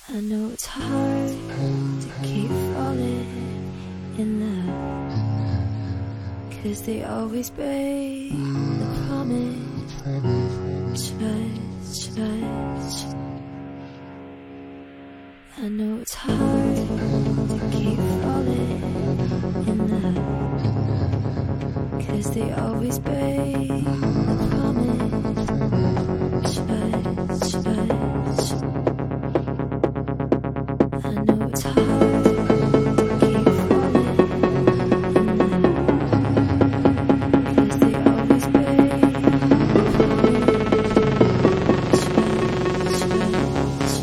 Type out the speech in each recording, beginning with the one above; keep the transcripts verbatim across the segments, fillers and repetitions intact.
I know it's hard to keep falling in love, 'cause they always break the promise. Trust, trust. I know it's hard to keep falling in love, 'cause they always break the promise. Trust, trust. I know it's hard to keep falling in love, 'cause they always break the promise. Trust, trust.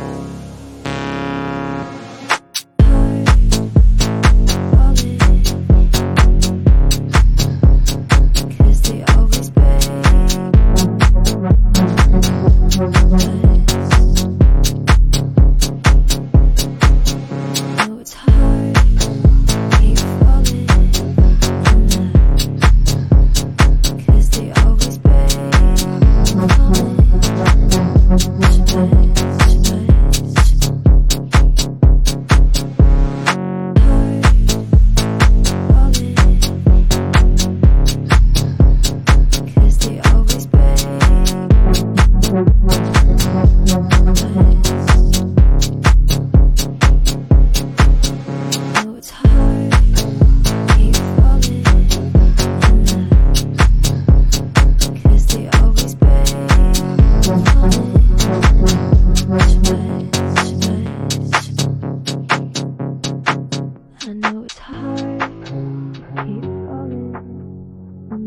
I know it's hard to keep falling in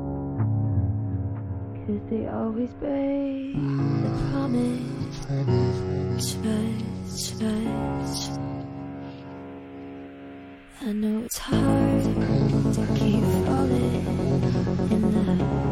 love, 'cause they always break the promise. Trust, trust. I know it's hard to keep falling in love,